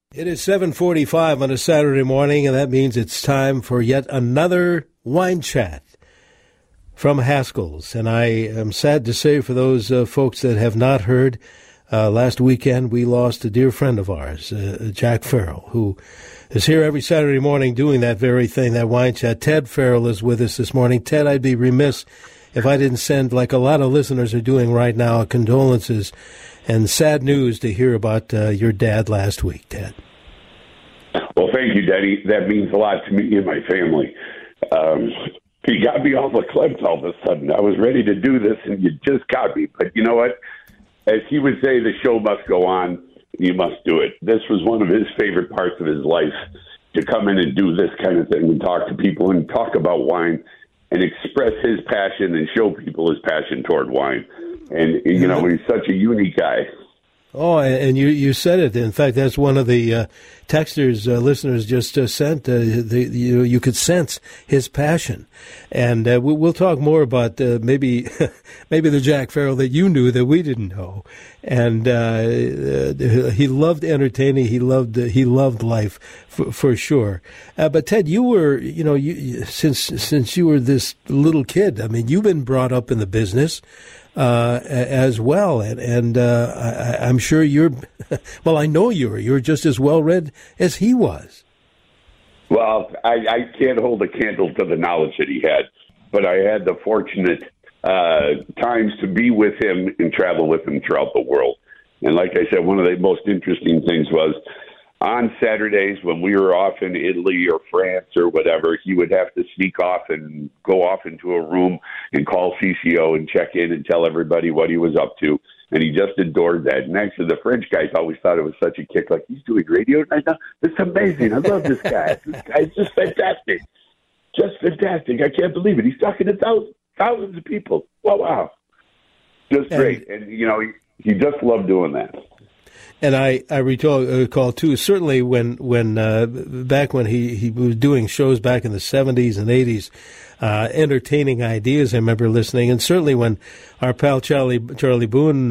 It is 7:45 on a Saturday morning, and that means it's time for yet another wine chat from Haskell's. And I am sad to say, for those folks that have not heard, last weekend we lost a dear friend of ours, Jack Farrell, who is here every Saturday morning doing that very thing, that wine chat. Ted Farrell is with us this morning. Ted, I'd be remiss if I didn't send, like a lot of listeners are doing right now, condolences and sad news to hear about your dad last week, Ted. Well, thank you, Daddy. That means a lot to me and my family. You got me off the cliff all of a sudden. I was ready to do this, and you just got me. But you know what? As he would say, the show must go on. You must do it. This was one of his favorite parts of his life, to come in and do this kind of thing and talk to people and talk about wine and express his passion and show people his passion toward wine. And, you know, he's such a unique guy. Oh, and you said it. In fact, that's one of the texters listeners just sent. You could sense his passion, and we'll talk more about maybe the Jack Farrell that you knew that we didn't know. And he loved entertaining. He loved life for sure. But Ted, you were, since you were this little kid, I mean, you've been brought up in the business as well, and I'm sure you're. Well, I know you're just as well read as he was. Well, I can't hold a candle to the knowledge that he had, but I had the fortunate times to be with him and travel with him throughout the world. And like I said, one of the most interesting things was, on Saturdays when we were off in Italy or France or whatever, he would have to sneak off and go off into a room and call CCO and check in and tell everybody what he was up to. And he just adored that. And actually, the French guys always thought it was such a kick. Like, he's doing radio right now? It's amazing. I love this guy. This guy's just fantastic. Just fantastic. I can't believe it. He's talking to thousands of people. Wow. Just great. And, he just loved doing that. And I recall too, certainly when back when he was doing shows back in the 70s and 80s, entertaining ideas. I remember listening, and certainly when our pal Charlie Boone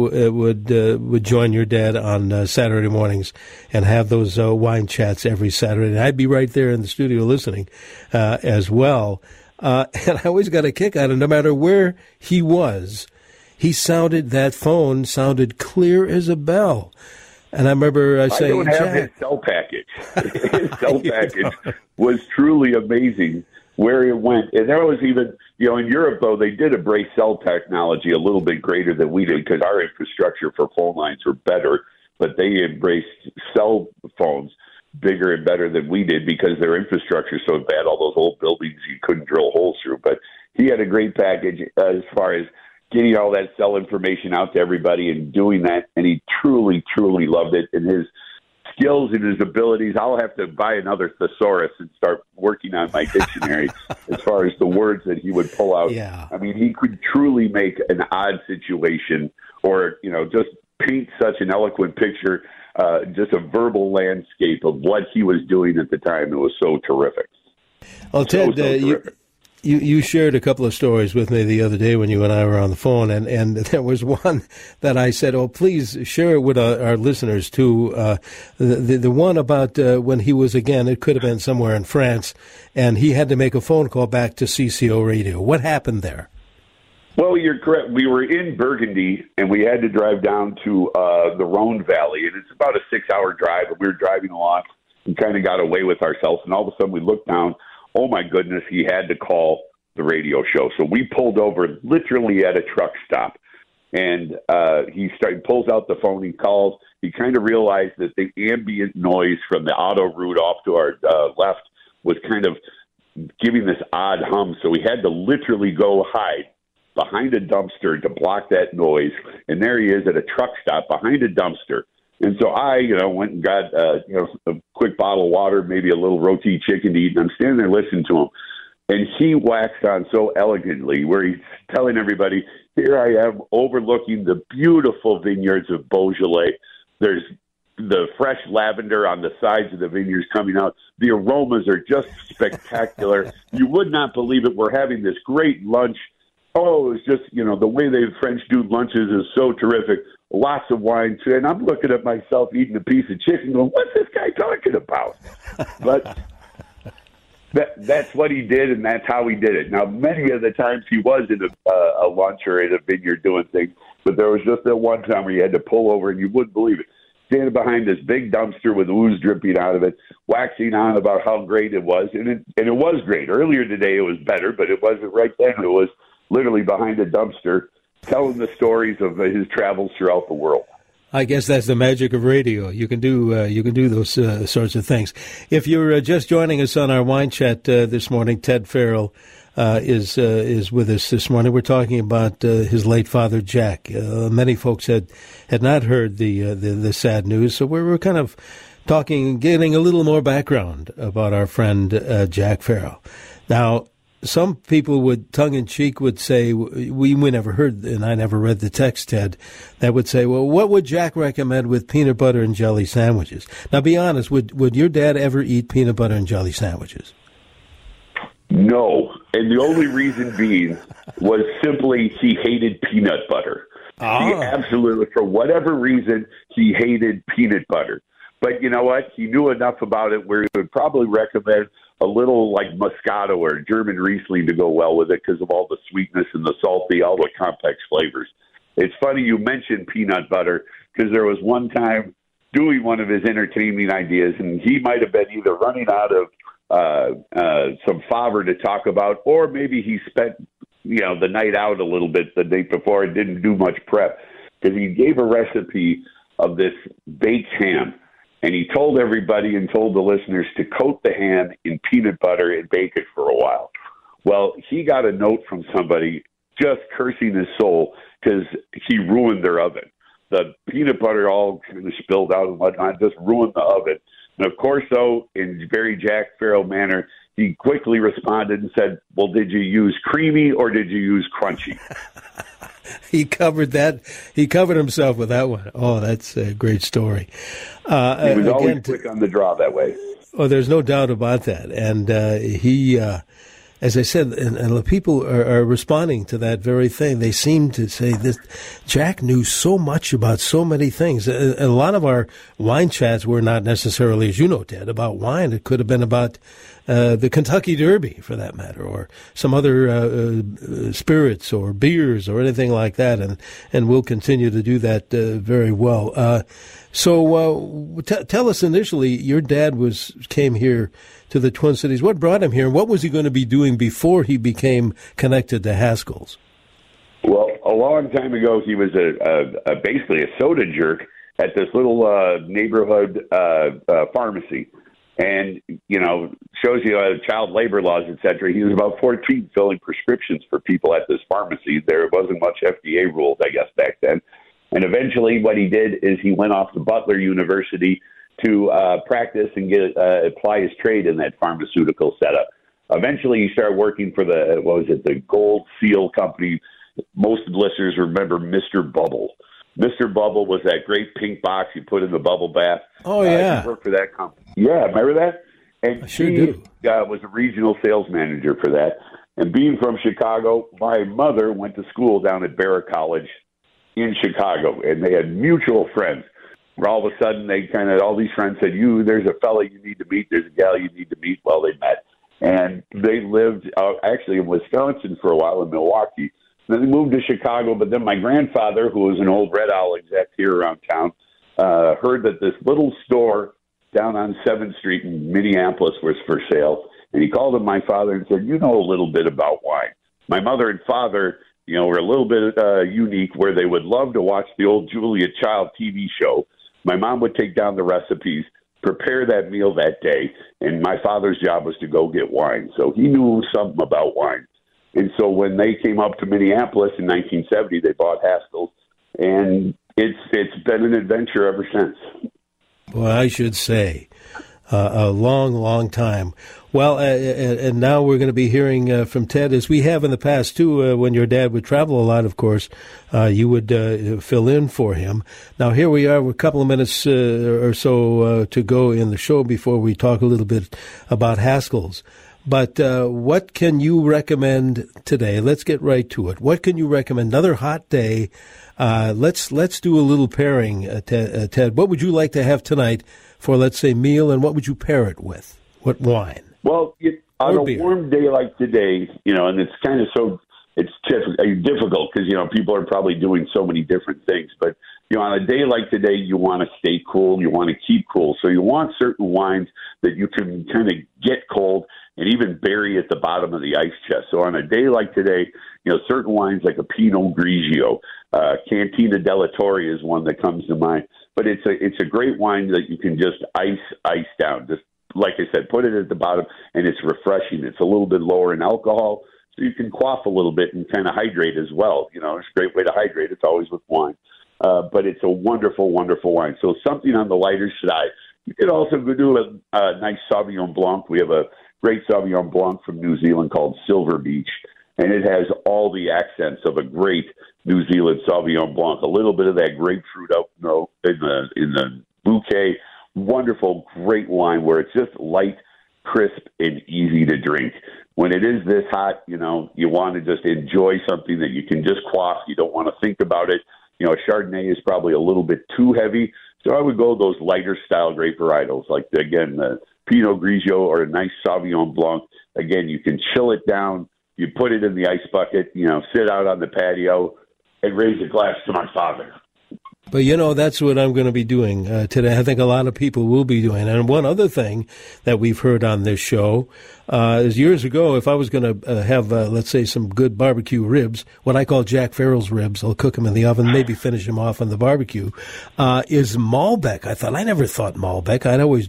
would join your dad on Saturday mornings and have those wine chats every Saturday. And I'd be right there in the studio listening as well. And I always got a kick out of, no matter where he was, that phone sounded clear as a bell. And I remember saying, I don't have his cell package. His cell package was truly amazing where it went. And there was even, in Europe, though, they did embrace cell technology a little bit greater than we did, because our infrastructure for phone lines were better. But they embraced cell phones bigger and better than we did, because their infrastructure so bad, all those old buildings you couldn't drill holes through. But he had a great package as far as getting all that cell information out to everybody and doing that. And he truly, truly loved it. And his skills and his abilities, I'll have to buy another thesaurus and start working on my dictionary as far as the words that he would pull out. Yeah. I mean, he could truly make an odd situation or, just paint such an eloquent picture, just a verbal landscape of what he was doing at the time. It was so terrific. Well, Ted, terrific. You shared a couple of stories with me the other day when you and I were on the phone, and there was one that I said, oh, please share it with our listeners, too. The one about when he was, again, it could have been somewhere in France, and he had to make a phone call back to CCO Radio. What happened there? Well, you're correct. We were in Burgundy, and we had to drive down to the Rhone Valley, and it's about a 6-hour drive, and we were driving along and kind of got away with ourselves, and all of a sudden we looked down. Oh, my goodness, he had to call the radio show. So we pulled over literally at a truck stop, and he pulls out the phone, he calls. He kind of realized that the ambient noise from the auto route off to our left was kind of giving this odd hum. So we had to literally go hide behind a dumpster to block that noise. And there he is at a truck stop behind a dumpster. And so I, went and got, a quick bottle of water, maybe a little roti chicken to eat, and I'm standing there listening to him. And he waxed on so elegantly where he's telling everybody, here I am overlooking the beautiful vineyards of Beaujolais. There's the fresh lavender on the sides of the vineyards coming out. The aromas are just spectacular. You would not believe it. We're having this great lunch. Oh, it's just, the way the French do lunches is so terrific. lots of wine, too. And I'm looking at myself eating a piece of chicken going, what's this guy talking about? But that's what he did, and that's how he did it. Now, many of the times he was in a lunch or in a vineyard doing things, but there was just that one time where you had to pull over, and you wouldn't believe it. Standing behind this big dumpster with ooze dripping out of it, waxing on about how great it was. And it was great. Earlier today it was better, but it wasn't right then. It was literally behind a dumpster telling the stories of his travels throughout the world. I guess that's the magic of radio. You can do those sorts of things. If you're just joining us on our wine chat this morning, Ted Farrell is with us this morning. We're talking about his late father, Jack. Many folks had not heard the sad news, so we're kind of talking, getting a little more background about our friend Jack Farrell. Now, some people would, tongue-in-cheek, would say, we never heard, and I never read the text, Ted, that would say, well, what would Jack recommend with peanut butter and jelly sandwiches? Now, be honest, would your dad ever eat peanut butter and jelly sandwiches? No, and the only reason being was simply he hated peanut butter. He absolutely, for whatever reason, he hated peanut butter. But you know what? He knew enough about it where he would probably recommend a little like Moscato or German Riesling to go well with it because of all the sweetness and the salty, all the complex flavors. It's funny you mentioned peanut butter because there was one time doing one of his entertaining ideas, and he might have been either running out of some favor to talk about, or maybe he spent the night out a little bit the day before and didn't do much prep because he gave a recipe of this baked ham. And he told everybody and told the listeners to coat the ham in peanut butter and bake it for a while. Well, he got a note from somebody just cursing his soul because he ruined their oven. The peanut butter all kind of spilled out and whatnot, just ruined the oven. And of course, though, in very Jack Farrell manner, he quickly responded and said, well, did you use creamy or did you use crunchy? He covered that. He covered himself with that one. Oh, that's a great story. He was always quick on the draw that way. Oh, there's no doubt about that. And he, as I said, and people are responding to that very thing. They seem to say that Jack knew so much about so many things. A lot of our wine chats were not necessarily, as you know, Ted, about wine. It could have been about the Kentucky Derby, for that matter, or some other spirits or beers or anything like that, and we'll continue to do that very well. So tell us initially, your dad came here to the Twin Cities. What brought him here, and what was he going to be doing before he became connected to Haskell's? Well, a long time ago, he was basically a soda jerk at this little neighborhood pharmacy. And, shows you child labor laws, et cetera. He was about 14 filling prescriptions for people at this pharmacy. There wasn't much FDA rules, I guess, back then. And eventually what he did is he went off to Butler University to practice and apply his trade in that pharmaceutical setup. Eventually he started working for the Gold Seal Company. Most listeners remember Mr. Bubble. Mr. Bubble was that great pink box you put in the bubble bath. Oh, yeah. He worked for that company. Yeah, remember that? And I sure do. Was a regional sales manager for that. And being from Chicago, my mother went to school down at Barrett College in Chicago, and they had mutual friends. Where all of a sudden, all these friends said, there's a fella you need to meet, there's a gal you need to meet. Well, they met. And they lived actually in Wisconsin for a while, in Milwaukee. Then they moved to Chicago, but then my grandfather, who was an old Red Owl exec here around town, heard that this little store down on 7th Street in Minneapolis was for sale. And he called up my father and said, you know a little bit about wine. My mother and father, were a little bit unique where they would love to watch the old Julia Child TV show. My mom would take down the recipes, prepare that meal that day, and my father's job was to go get wine. So he knew something about wine. And so when they came up to Minneapolis in 1970, they bought Haskell's, and it's been an adventure ever since. Well, I should say, a long, long time. Well, and now we're going to be hearing from Ted, as we have in the past, too. When your dad would travel a lot, of course, you would fill in for him. Now, here we are with a couple of minutes or so to go in the show before we talk a little bit about Haskell's. But what can you recommend today? Let's get right to it. What can you recommend? Another hot day. Let's do a little pairing, Ted. What would you like to have tonight for, let's say, meal, and what would you pair it with? What wine? Well, on a warm day like today, and it's kind of it's difficult because, people are probably doing so many different things. But, on a day like today, you want to stay cool. You want to keep cool. So you want certain wines that you can kind of get cold and even bury at the bottom of the ice chest. So on a day like today, certain wines like a Pinot Grigio, Cantina della Torre is one that comes to mind. But it's a great wine that you can just ice down. Just like I said, put it at the bottom, and it's refreshing. It's a little bit lower in alcohol, so you can quaff a little bit and kind of hydrate as well. It's a great way to hydrate. It's always with wine. But it's a wonderful, wonderful wine. So something on the lighter side. You could also go do a nice Sauvignon Blanc. We have a great Sauvignon Blanc from New Zealand called Silver Beach, and it has all the accents of a great New Zealand Sauvignon Blanc. A little bit of that grapefruit out in the bouquet. Wonderful, great wine where it's just light, crisp, and easy to drink. When it is this hot, you want to just enjoy something that you can just quaff. You don't want to think about it. Chardonnay is probably a little bit too heavy. So I would go those lighter style grape varietals, like, again, the Pinot Grigio or a nice Sauvignon Blanc. Again, you can chill it down. You put it in the ice bucket, sit out on the patio and raise a glass to my father. But, that's what I'm going to be doing today. I think a lot of people will be doing. And one other thing that we've heard on this show is years ago, if I was going to have, let's say, some good barbecue ribs, what I call Jack Farrell's ribs, I'll cook them in the oven, maybe finish them off on the barbecue, is Malbec. I never thought Malbec. I'd always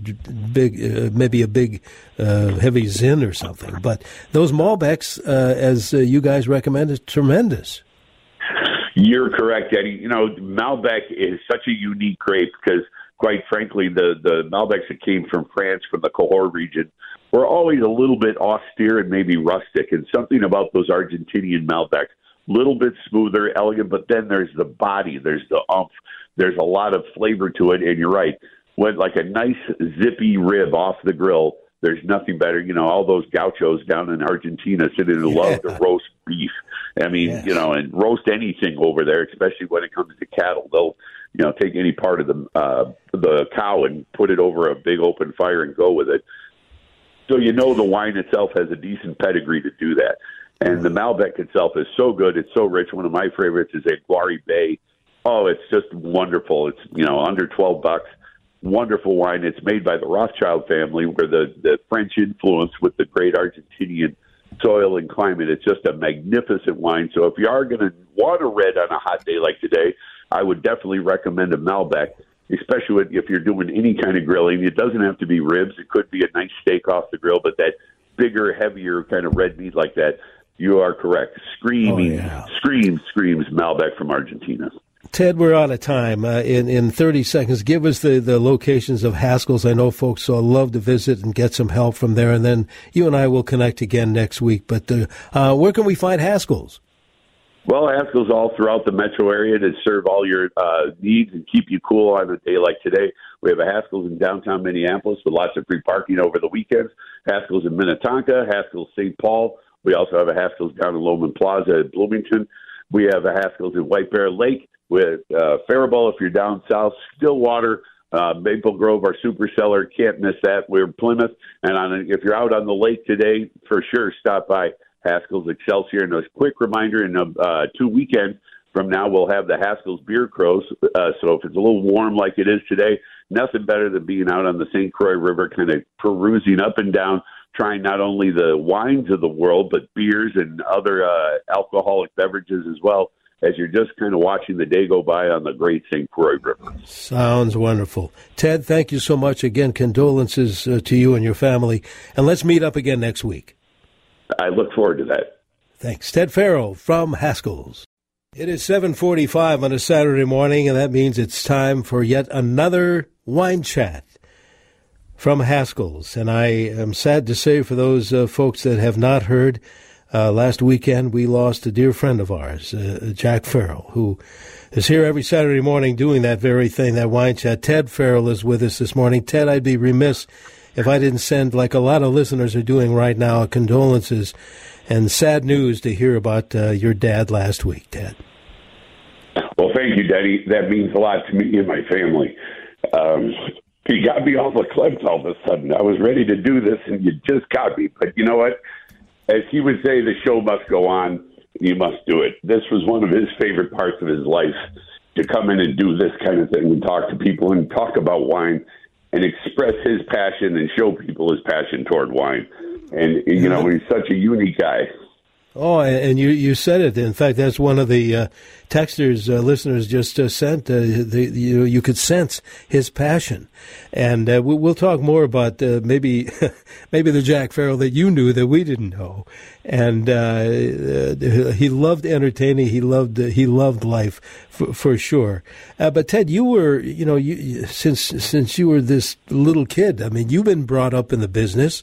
maybe a big heavy Zin or something. But those Malbecs, as you guys recommend, is tremendous. You're correct, Eddie. Malbec is such a unique grape because, quite frankly, the Malbecs that came from France, from the Cahors region, were always a little bit austere and maybe rustic. And something about those Argentinian Malbecs, a little bit smoother, elegant, but then there's the body, there's the umph, there's a lot of flavor to it. And you're right, when like a nice zippy rib off the grill, there's nothing better. All those gauchos down in Argentina sitting and love to roast beef. I mean, and roast anything over there, especially when it comes to cattle. They'll, take any part of the cow and put it over a big open fire and go with it. So the wine itself has a decent pedigree to do that. And the Malbec itself is so good. It's so rich. One of my favorites is a Guari Bay. Oh, it's just wonderful. It's, under $12. Wonderful wine. It's made by the Rothschild family, where the French influence with the great Argentinian soil and climate. It's just a magnificent wine. So if you are going to want a red on a hot day like today, I would definitely recommend a Malbec, especially if you're doing any kind of grilling. It doesn't have to be ribs. It could be a nice steak off the grill, but that bigger, heavier kind of red meat like that, you are correct. Screams Malbec from Argentina. Ted, we're out of time. In 30 seconds, give us the locations of Haskell's. I know folks will love to visit and get some help from there, and then you and I will connect again next week. But where can we find Haskell's? Well, Haskell's all throughout the metro area to serve all your needs and keep you cool on a day like today. We have a Haskell's in downtown Minneapolis with lots of free parking over the weekends. Haskell's in Minnetonka, Haskell's St. Paul. We also have a Haskell's down in Loman Plaza at Bloomington. We have a Haskell's in White Bear Lake with Faribault if you're down south, Stillwater, Maple Grove, our super cellar. Can't miss that. We're Plymouth. And if you're out on the lake today, for sure, stop by Haskell's Excelsior. And a quick reminder, in 2 weekends from now, we'll have the Haskell's Beer Crows. So if it's a little warm like it is today, nothing better than being out on the St. Croix River, kind of perusing up and down, trying not only the wines of the world, but beers and other alcoholic beverages as well, as you're just kind of watching the day go by on the great St. Croix River. Sounds wonderful. Ted, thank you so much. Again, condolences to you and your family. And let's meet up again next week. I look forward to that. Thanks. Ted Farrell from Haskell's. It is 7:45 on a Saturday morning, and that means it's time for yet another wine chat from Haskell's. And I am sad to say, for those folks that have not heard, Last weekend, we lost a dear friend of ours, Jack Farrell, who is here every Saturday morning doing that very thing, that wine chat. Ted Farrell is with us this morning. Ted, I'd be remiss if I didn't send, like a lot of listeners are doing right now, condolences and sad news to hear about your dad last week, Ted. Well, thank you, Daddy. That means a lot to me and my family. He got me off the cliffs all of a sudden. I was ready to do this, and you just got me. But you know what? As he would say, the show must go on. You must do it. This was one of his favorite parts of his life, to come in and do this kind of thing and talk to people and talk about wine and express his passion and show people his passion toward wine. And, you know, he's such a unique guy. Oh, and you said it. In fact, that's one of the texters listeners just sent. You could sense his passion, and we'll talk more about maybe the Jack Farrell that you knew that we didn't know. And he loved entertaining. He loved life for sure. But Ted, you were since you were this little kid. I mean, you've been brought up in the business.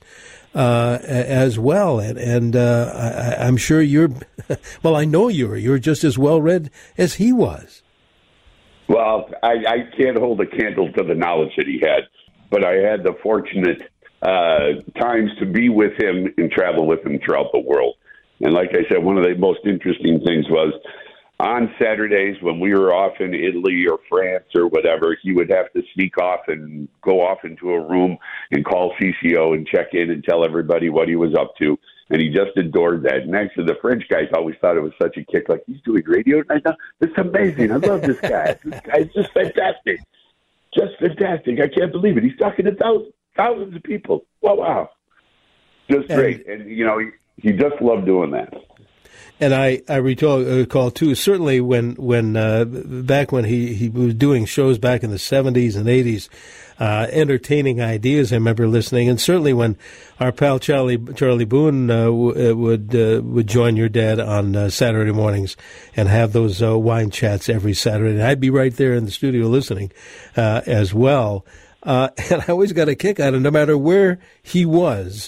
As well, and I'm sure you're. Well, I know you're just as well read as he was. Well, I can't hold a candle to the knowledge that he had, but I had the fortunate times to be with him and travel with him throughout the world. And like I said, one of the most interesting things was on Saturdays when we were off in Italy or France or whatever, he would have to sneak off and go off into a room and call CCO and check in and tell everybody what he was up to. And he just adored that. And actually, the French guys always thought it was such a kick. Like, he's doing radio right now? This is amazing. I love this guy. This guy's just fantastic. Just fantastic. I can't believe it. He's talking to thousands of people. Wow. Just great. And, you know, he just loved doing that. And I recall too, certainly when back when he was doing shows back in the 70s and 80s, entertaining ideas, I remember listening. And certainly when our pal Charlie Boone would join your dad on Saturday mornings and have those wine chats every Saturday. And I'd be right there in the studio listening as well. And I always got a kick out of it, no matter where he was.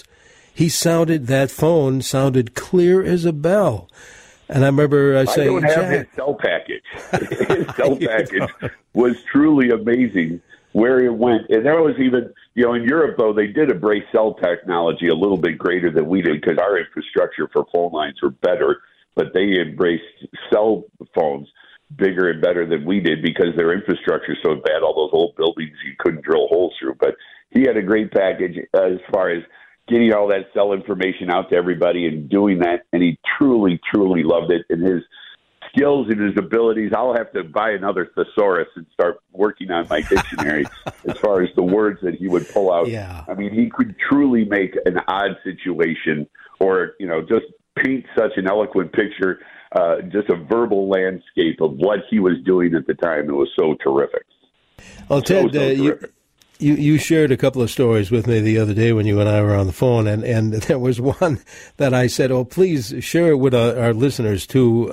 That phone sounded clear as a bell. And I remember saying, I don't have his cell package. His cell package was truly amazing where it went. And there was even, in Europe, though, they did embrace cell technology a little bit greater than we did because our infrastructure for phone lines were better. But they embraced cell phones bigger and better than we did because their infrastructure is so bad. All those old buildings you couldn't drill holes through. But he had a great package as far as getting all that cell information out to everybody and doing that, and he truly, truly loved it. And his skills and his abilities, I'll have to buy another thesaurus and start working on my dictionary as far as the words that he would pull out. Yeah. I mean, he could truly make an odd situation or, just paint such an eloquent picture, just a verbal landscape of what he was doing at the time. It was so terrific. Well, Ted, terrific. You shared a couple of stories with me the other day when you and I were on the phone, and there was one that I said, please share it with our listeners, too.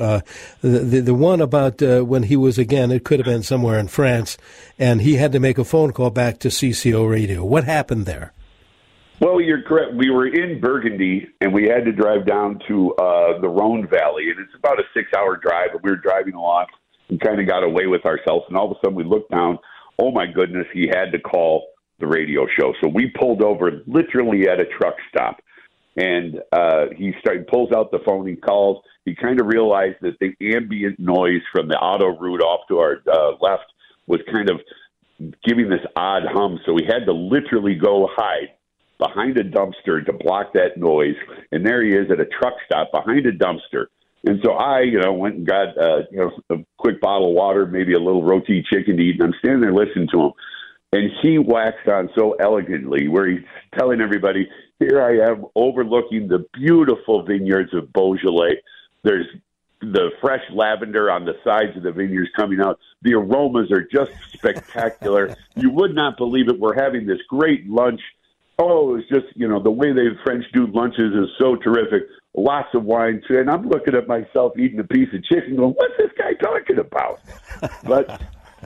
The one about when he was, again, it could have been somewhere in France, and he had to make a phone call back to CCO Radio. What happened there? Well, you're correct. We were in Burgundy, and we had to drive down to the Rhone Valley, and it's about a 6-hour drive, and we were driving along and kind of got away with ourselves, and all of a sudden we looked down. Oh, my goodness, he had to call the radio show. So we pulled over literally at a truck stop, and he pulls out the phone, he calls. He kind of realized that the ambient noise from the auto route off to our left was kind of giving this odd hum, so he had to literally go hide behind a dumpster to block that noise, and there he is at a truck stop behind a dumpster. And so I, went and got, a quick bottle of water, maybe a little roti chicken to eat, and I'm standing there listening to him. And he waxed on so elegantly where he's telling everybody, here I am overlooking the beautiful vineyards of Beaujolais. There's the fresh lavender on the sides of the vineyards coming out. The aromas are just spectacular. You would not believe it. We're having this great lunch. Oh, it's just, the way the French do lunches is so terrific. Lots of wine, too. And I'm looking at myself eating a piece of chicken going, what's this guy talking about? But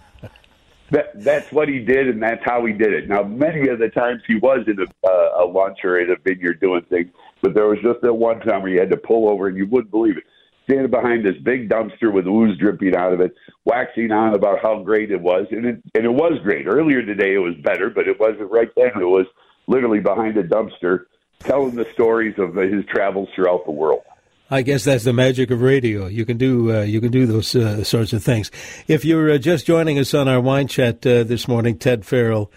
that's what he did, and that's how he did it. Now, many of the times he was in a lunch or in a vineyard doing things, But there was just that one time where you had to pull over, and you wouldn't believe it. Standing behind this big dumpster with ooze dripping out of it, waxing on about how great it was. And it was great. Earlier today it was better, but it wasn't right then. It was literally behind a dumpster telling the stories of his travels throughout the world. I guess that's the magic of radio. You can do those sorts of things. If you're just joining us on our wine chat this morning, Ted Farrell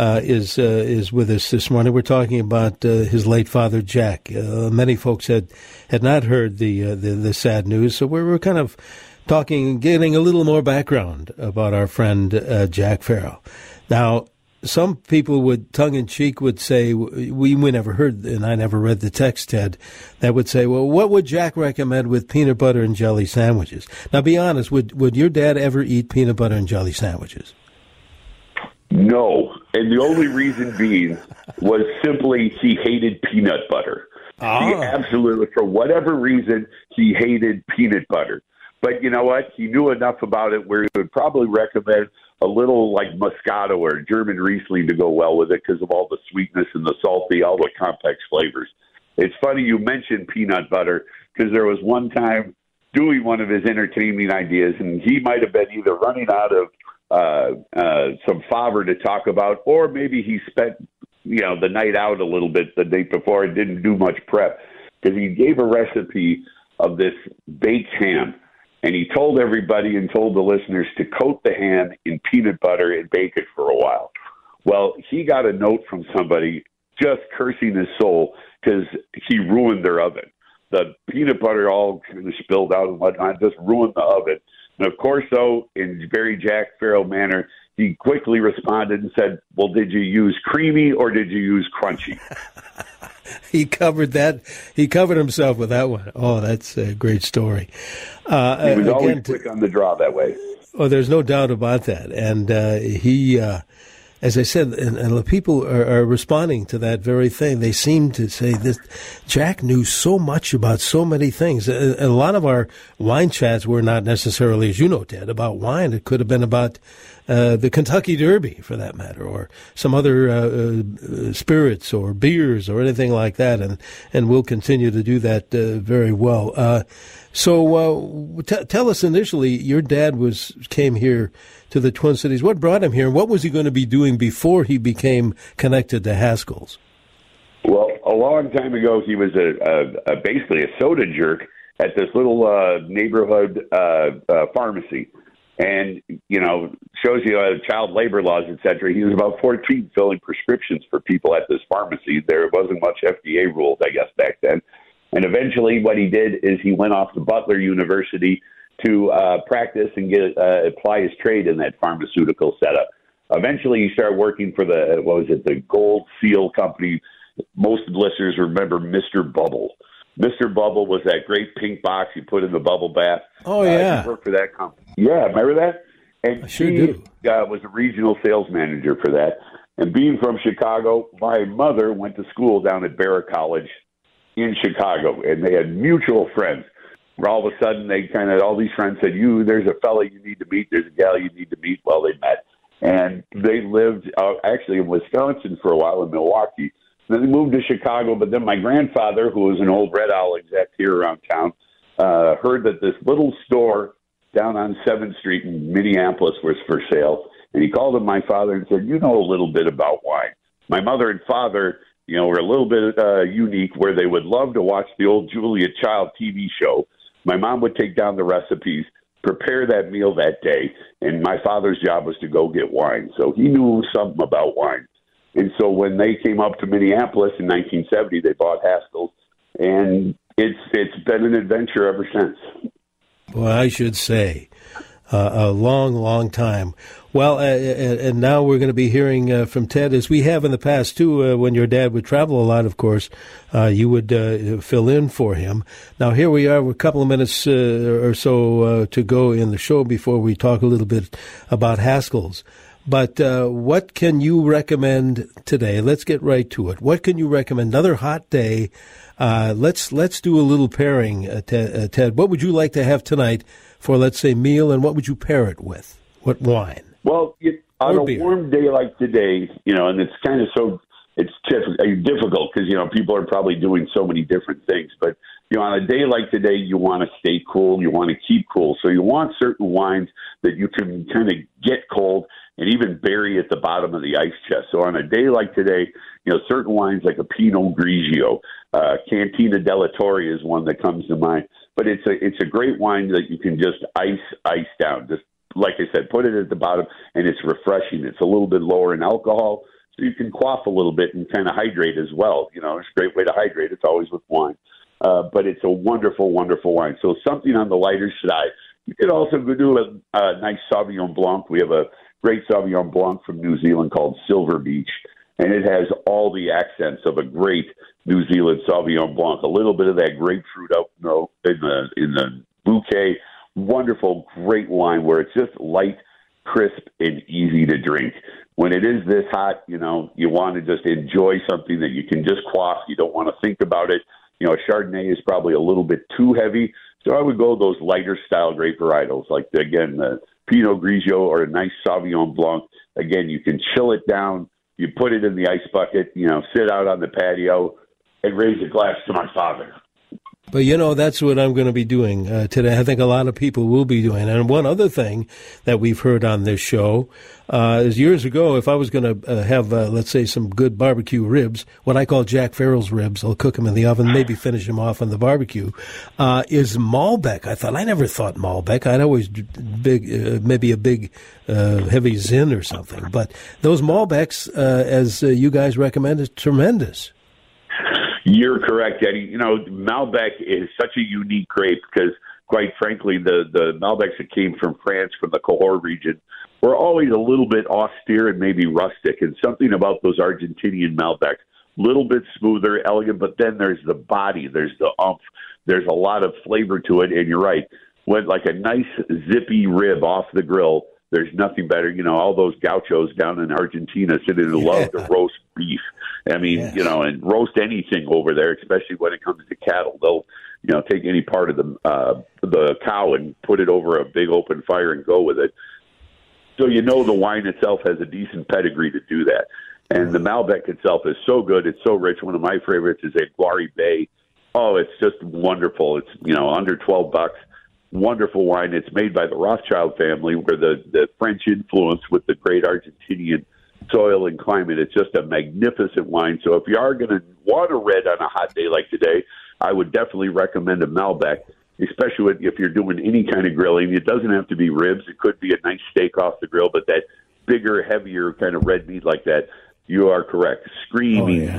is with us this morning. We're talking about his late father, Jack. Many folks had not heard the sad news, so we're kind of getting a little more background about our friend Jack Farrell. Now, some people would, tongue-in-cheek, would say, we never heard, and I never read the text, Ted, that would say, well, what would Jack recommend with peanut butter and jelly sandwiches? Now, be honest, would your dad ever eat peanut butter and jelly sandwiches? No, and the only reason being was simply he hated peanut butter. He absolutely, for whatever reason, he hated peanut butter. But you know what? He knew enough about it where he would probably recommend a little like Moscato or German Riesling to go well with it because of all the sweetness and the salty, all the complex flavors. It's funny you mentioned peanut butter because there was one time doing one of his entertaining ideas, and he might have been either running out of some favor to talk about, or maybe he spent the night out a little bit the day before and didn't do much prep because he gave a recipe of this baked ham. And he told everybody and told the listeners to coat the ham in peanut butter and bake it for a while. Well, he got a note from somebody just cursing his soul because he ruined their oven. The peanut butter all kind of spilled out and whatnot, just ruined the oven. And of course, though, in very Jack Farrell manner, he quickly responded and said, well, did you use creamy or did you use crunchy? He covered that. He covered himself with that one. Oh, that's a great story. He was always quick on the draw that way. Oh, there's no doubt about that. And he, as I said, and people are responding to that very thing. They seem to say this. Jack knew so much about so many things. A lot of our wine chats were not necessarily, as you know, Ted, about wine. It could have been about the Kentucky Derby, for that matter, or some other spirits or beers or anything like that. And we'll continue to do that very well. So tell us initially, your dad came here to the Twin Cities. What brought him here? What was he going to be doing before he became connected to Haskell's? Well, a long time ago, he was basically a soda jerk at this little neighborhood pharmacy. And, shows you child labor laws, et cetera. He was about 14 filling prescriptions for people at this pharmacy. There wasn't much FDA rules, I guess, back then. And eventually what he did is he went off to Butler University to practice and apply his trade in that pharmaceutical setup. Eventually he started working for the Gold Seal Company. Most listeners remember Mr. Bubble. Mr. Bubble was that great pink box you put in the bubble bath. Oh, yeah. He worked for that company. Yeah, remember that? And I sure do. He was a regional sales manager for that. And being from Chicago, my mother went to school down at Barrett College in Chicago, and they had mutual friends. Where all of a sudden, all these friends said, there's a fella you need to meet, there's a gal you need to meet. Well, they met. And they lived actually in Wisconsin for a while, in Milwaukee. Then they moved to Chicago, but then my grandfather, who was an old Red Owl exec here around town, heard that this little store down on 7th Street in Minneapolis was for sale. And he called up my father and said, you know a little bit about wine. My mother and father, were a little bit unique where they would love to watch the old Julia Child TV show. My mom would take down the recipes, prepare that meal that day, and my father's job was to go get wine. So he knew something about wine. And so when they came up to Minneapolis in 1970, they bought Haskell's, and it's been an adventure ever since. Well, I should say, a long, long time. Well, and now we're going to be hearing from Ted, as we have in the past, too. When your dad would travel a lot, of course, you would fill in for him. Now, here we are with a couple of minutes or so to go in the show before we talk a little bit about Haskell's. But what can you recommend today? Let's get right to it. What can you recommend? Another hot day. Let's do a little pairing, Ted. What would you like to have tonight for, let's say, meal, and what would you pair it with? What wine? Well, on a warm day like today, and it's kind of it's difficult because, people are probably doing so many different things. But, on a day like today, you want to stay cool. You want to keep cool. So you want certain wines that you can kind of get cold and even bury at the bottom of the ice chest. So on a day like today, certain wines like a Pinot Grigio, Cantina della Torre is one that comes to mind. But it's a great wine that you can just ice down. Just like I said, put it at the bottom, and it's refreshing. It's a little bit lower in alcohol, so you can quaff a little bit and kind of hydrate as well. It's a great way to hydrate. It's always with wine. But it's a wonderful, wonderful wine. So something on the lighter side. You could also go do a nice Sauvignon Blanc. We have a great Sauvignon Blanc from New Zealand called Silver Beach, and it has all the accents of a great New Zealand Sauvignon Blanc. A little bit of that grapefruit out in the bouquet. Wonderful, great wine where it's just light, crisp, and easy to drink. When it is this hot, you want to just enjoy something that you can just quaff. You don't want to think about it. A Chardonnay is probably a little bit too heavy, so I would go those lighter style grape varietals, like, again, the Pinot Grigio or a nice Sauvignon Blanc. Again, you can chill it down. You put it in the ice bucket, sit out on the patio and raise a glass to my father. But, that's what I'm going to be doing today. I think a lot of people will be doing. And one other thing that we've heard on this show is years ago, if I was going to have, let's say, some good barbecue ribs, what I call Jack Farrell's ribs, I'll cook them in the oven, maybe finish them off on the barbecue, is Malbec. I never thought Malbec. I'd always maybe a big heavy Zin or something. But those Malbecs, as you guys recommend, is tremendous. You're correct, Eddie. Malbec is such a unique grape because, quite frankly, the Malbecs that came from France, from the Cahors region, were always a little bit austere and maybe rustic. And something about those Argentinian Malbecs, a little bit smoother, elegant, but then there's the body, there's the umph, there's a lot of flavor to it. And you're right, when like a nice zippy rib off the grill, there's nothing better. All those gauchos down in Argentina sitting and love to roast beef. I mean, yes. And roast anything over there, especially when it comes to cattle. They'll, take any part of the cow and put it over a big open fire and go with it. So the wine itself has a decent pedigree to do that. And the Malbec itself is so good. It's so rich. One of my favorites is a Glory Bay. Oh, it's just wonderful. It's, under $12. Wonderful wine. It's made by the Rothschild family, where the French influence with the great Argentinian soil and climate. It's just a magnificent wine. So if you are going to want a red on a hot day like today, I would definitely recommend a Malbec, especially if you're doing any kind of grilling. It doesn't have to be ribs. It could be a nice steak off the grill, but that bigger, heavier kind of red meat like that, you are correct. Screams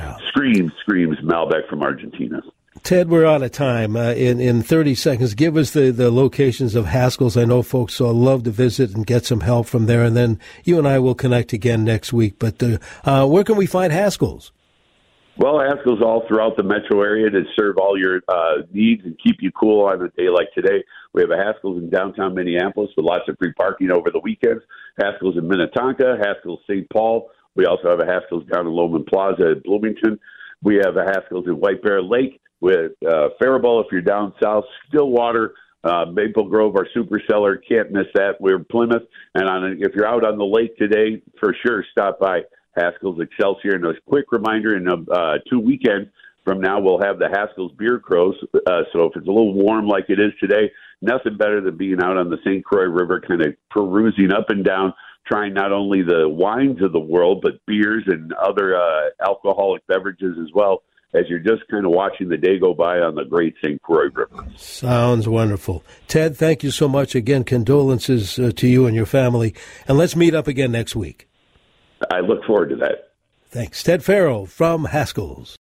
Malbec from Argentina. Ted, we're out of time. In 30 seconds, give us the locations of Haskell's. I know folks will love to visit and get some help from there, and then you and I will connect again next week. But where can we find Haskell's? Well, Haskell's all throughout the metro area to serve all your needs and keep you cool on a day like today. We have a Haskell's in downtown Minneapolis with lots of free parking over the weekends. Haskell's in Minnetonka, Haskell's St. Paul. We also have a Haskell's down in Loman Plaza at Bloomington. We have a Haskell's in White Bear Lake. With Faribault, if you're down south, Stillwater, Maple Grove, our super cellar, can't miss that. We're Plymouth, and if you're out on the lake today, for sure, stop by Haskell's Excelsior. And a quick reminder, in 2 weekends from now, we'll have the Haskell's Beer Crows. So if it's a little warm like it is today, nothing better than being out on the St. Croix River, kind of perusing up and down, trying not only the wines of the world, but beers and other alcoholic beverages as well, as you're just kind of watching the day go by on the great St. Croix River. Sounds wonderful. Ted, thank you so much. Again, condolences to you and your family. And let's meet up again next week. I look forward to that. Thanks. Ted Farrell from Haskell's.